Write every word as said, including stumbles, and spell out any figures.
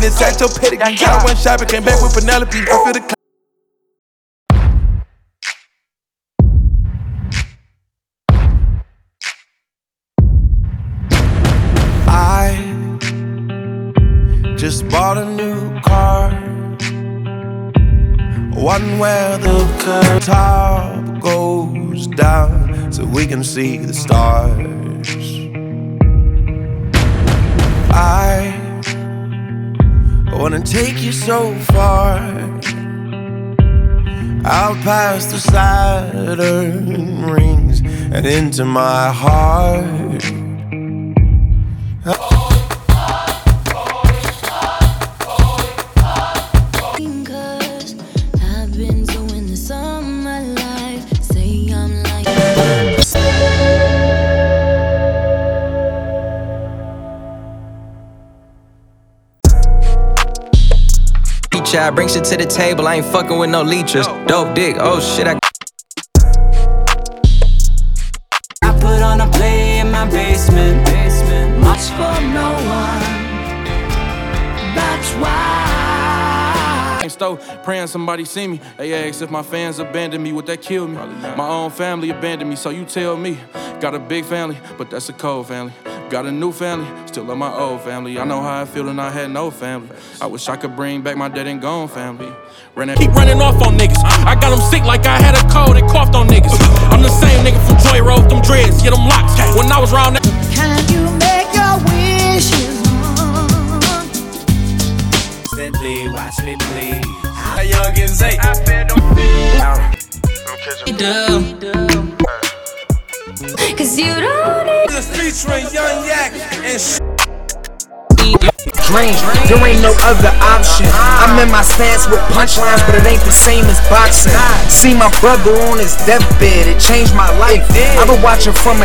inside your pedigree. I went shopping, came back with Penelope. I feel the I just bought a new car, one where the top goes down so we can see the stars. I wanna take you so far out past the Saturn rings and into my heart. I bring shit to the table, I ain't fucking with no leechers. Dope dick, oh shit, I I put on a play in my basement, basement. Much for no one, that's why. I stole, praying somebody see me. They ask if my fans abandoned me, would that kill me? My own family abandoned me, so you tell me. Got a big family, but that's a cold family. Got a new family, still love my old family. I know how I feel and I had no family. I wish I could bring back my dead and gone family. Keep running off on niggas. I got them sick like I had a cold and coughed on niggas. I'm the same nigga from Joy Road, them dreads, get them locks. When I was round that. Can you make your wishes known? Simply watch me please. How young and say I fed them. Cause you don't need This featuring Young Yak and sh Dream, there ain't no other option. I'm in my stance with punchlines, but it ain't the same as boxing. See my brother on his deathbed, it changed my life. I've been watching from a